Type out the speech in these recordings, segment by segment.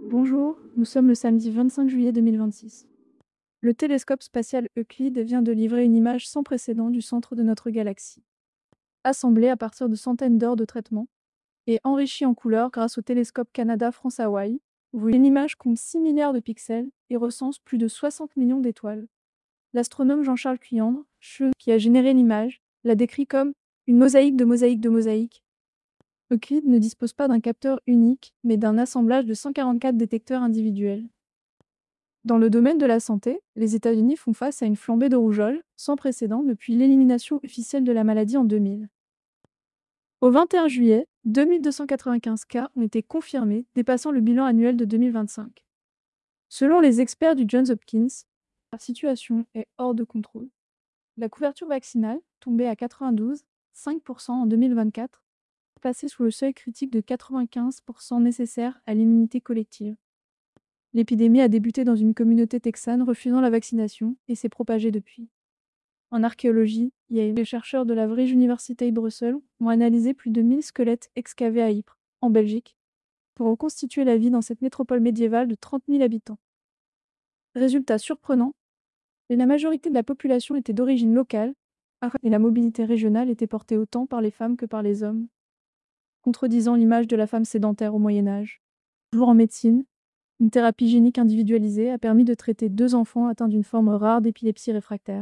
Bonjour, nous sommes le samedi 25 juillet 2026. Le télescope spatial Euclide vient de livrer une image sans précédent du centre de notre galaxie. Assemblée à partir de centaines d'heures de traitement et enrichie en couleurs grâce au télescope Canada-France-Hawaï, une image compte 6 milliards de pixels et recense plus de 60 millions d'étoiles. L'astronome Jean-Charles Cuyandre, qui a généré l'image, l'a décrit comme une mosaïque de mosaïques de mosaïques. Euclide ne dispose pas d'un capteur unique, mais d'un assemblage de 144 détecteurs individuels. Dans le domaine de la santé, les États-Unis font face à une flambée de rougeole, sans précédent depuis l'élimination officielle de la maladie en 2000. Au 21 juillet, 2295 cas ont été confirmés, dépassant le bilan annuel de 2025. Selon les experts du Johns Hopkins, la situation est hors de contrôle. La couverture vaccinale, tombée à 92,5% en 2024, est passée sous le seuil critique de 95% nécessaire à l'immunité collective. L'épidémie a débuté dans une communauté texane refusant la vaccination et s'est propagée depuis. En archéologie, les chercheurs de la Vrije Universiteit Bruxelles ont analysé plus de 1000 squelettes excavés à Ypres, en Belgique, pour reconstituer la vie dans cette métropole médiévale de 30 000 habitants. Résultat surprenant, la majorité de la population était d'origine locale, et la mobilité régionale était portée autant par les femmes que par les hommes, contredisant l'image de la femme sédentaire au Moyen Âge. Toujours en médecine, une thérapie génique individualisée a permis de traiter 2 enfants atteints d'une forme rare d'épilepsie réfractaire.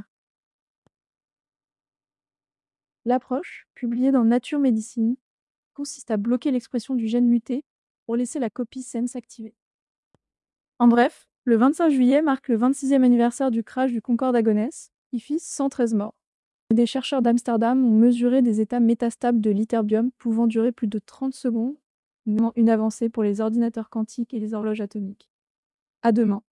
L'approche, publiée dans Nature Medicine, consiste à bloquer l'expression du gène muté pour laisser la copie saine s'activer. En bref, le 25 juillet marque le 26e anniversaire du crash du Concorde à Gonesse, qui fit 113 morts. Des chercheurs d'Amsterdam ont mesuré des états métastables de l'ytterbium pouvant durer plus de 30 secondes, une avancée pour les ordinateurs quantiques et les horloges atomiques. À demain.